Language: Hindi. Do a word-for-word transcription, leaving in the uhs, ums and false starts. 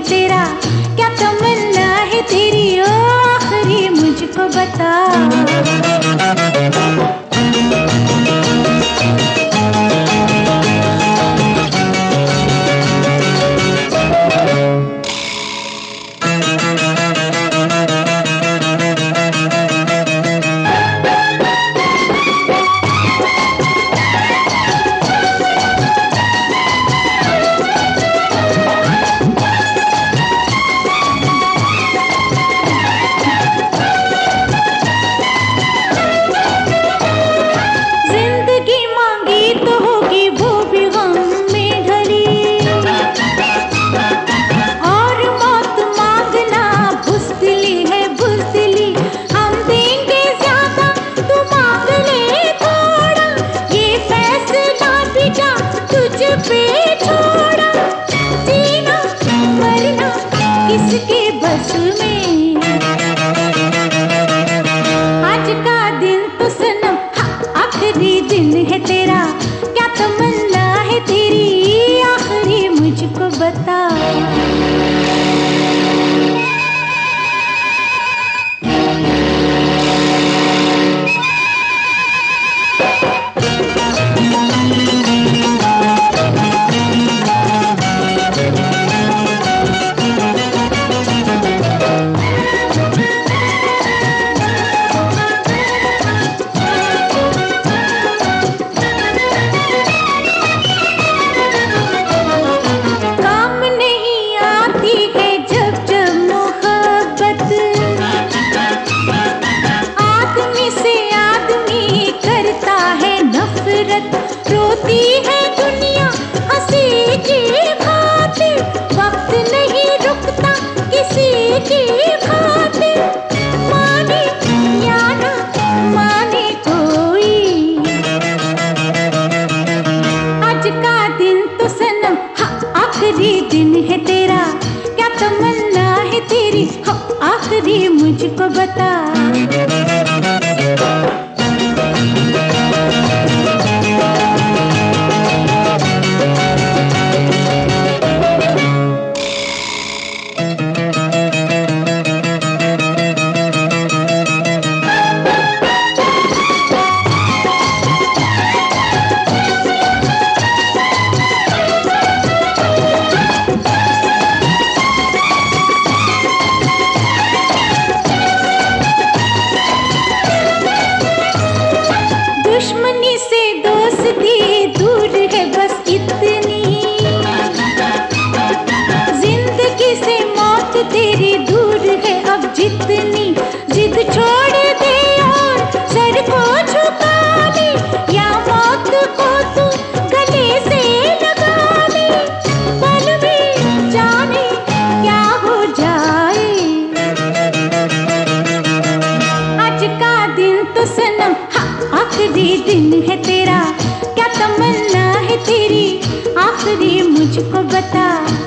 तेरा, क्या तमन्ना है तेरी ओ आखिरी मुझको बता। किसके बस में आज का दिन तो सनम आखिरी दिन है तेरा, क्या तमन्ना है तेरी आखिरी मुझको बता। रोती है दुनिया हंसी की खातिर, वक्त नहीं रुकता किसी की खातिर, माने या ना माने कोई। आज का दिन तो सनम आखिरी दिन है तेरा, क्या तमन्ना है तेरी आखिरी मुझको बता। दुश्मनी से दोस्ती दूर है बस इतनी, जिंदगी से मौत तेरी दूर है अब जितनी, जिद छोड़ दे और सर को झुका दे, या मौत को तू गले से लगा दे, पल में जाने क्या हो जाए। आज का दिन तो सनम आखिरी दिन है तेरा, क्या तमन्ना है तेरी आखिरी मुझको बता।